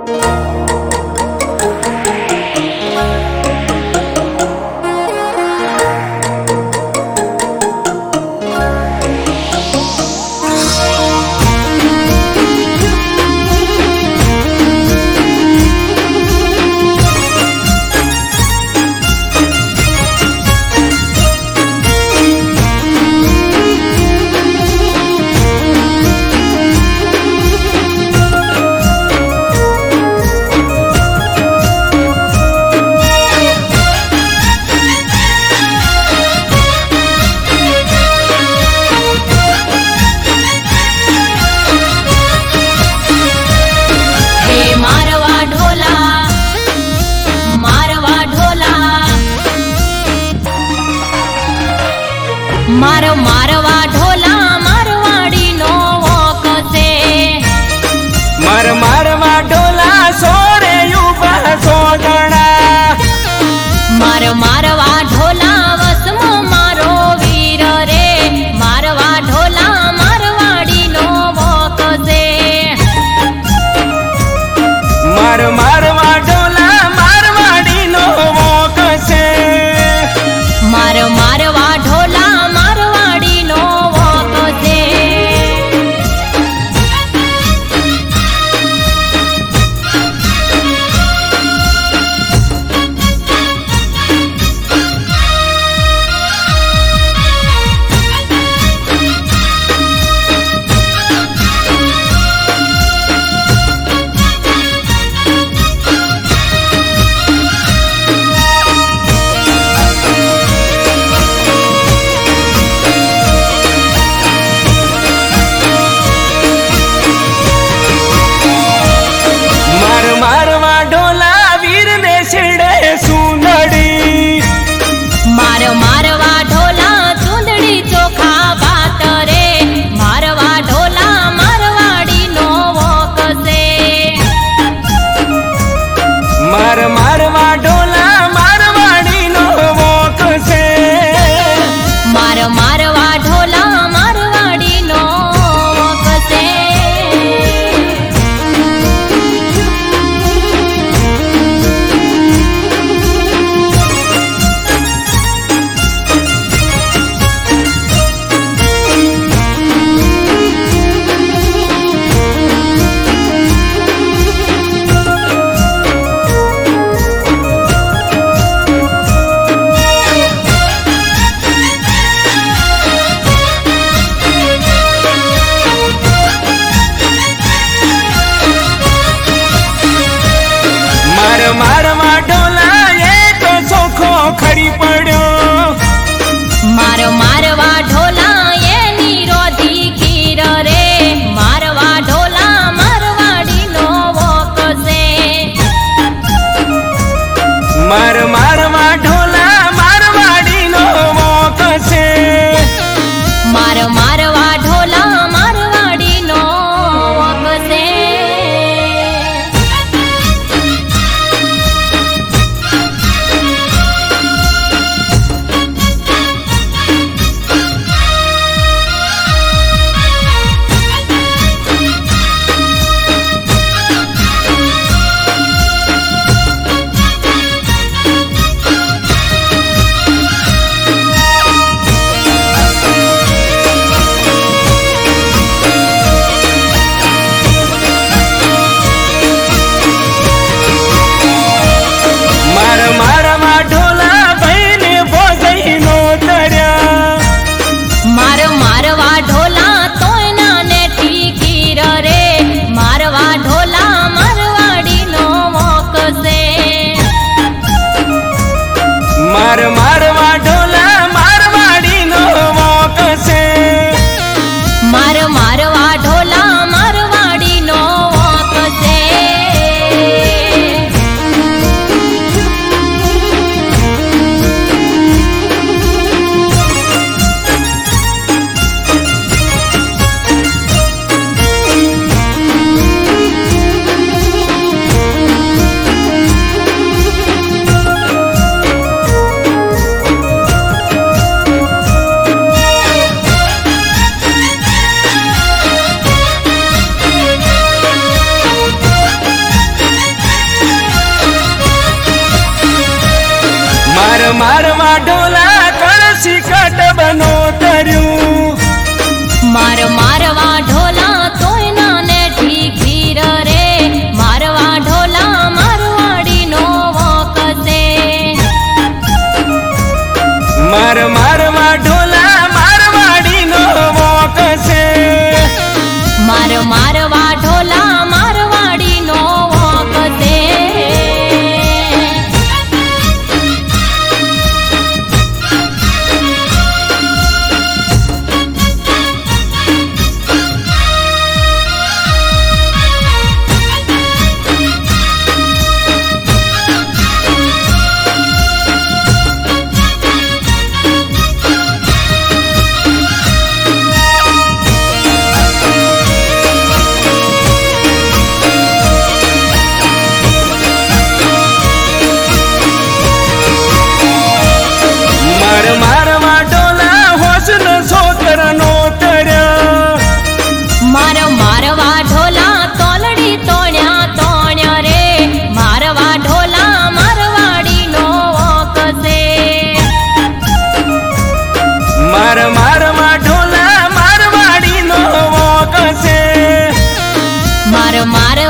मारो मारवा ढोला मारवाड़ी नो वोकसे मार मारवा ढोला सोरे युवा सोगणा मार मारवा ढोला वसमो मारो वीर रे मारवा ढोला मारवाड़ी नो वोकसे मार मारवा ढोला मारवाड़ी नो वोकसे मार मारवा ढोला मारवाड़ी नो वोकसे મારવા ઢોલા કળશી કટ બનો તર્યું મારવા ઢોલા તોય નાને ઠીકીર રે મારવા ઢોલા મારવાડી નો વોકસે મારવા ઢોલા મારવાડી નો વોકસે મારવા ઢોલા મારવાડી નો વોકસે મારવા ઢોલા હોસન છોકરનો તર્યા મારવા ઢોલા તોલડી તોણ્યા રે મારવા ઢોલા મારવાડી નો વોકસે મારવા ઢોલા મારવાડી નો વોકસે માર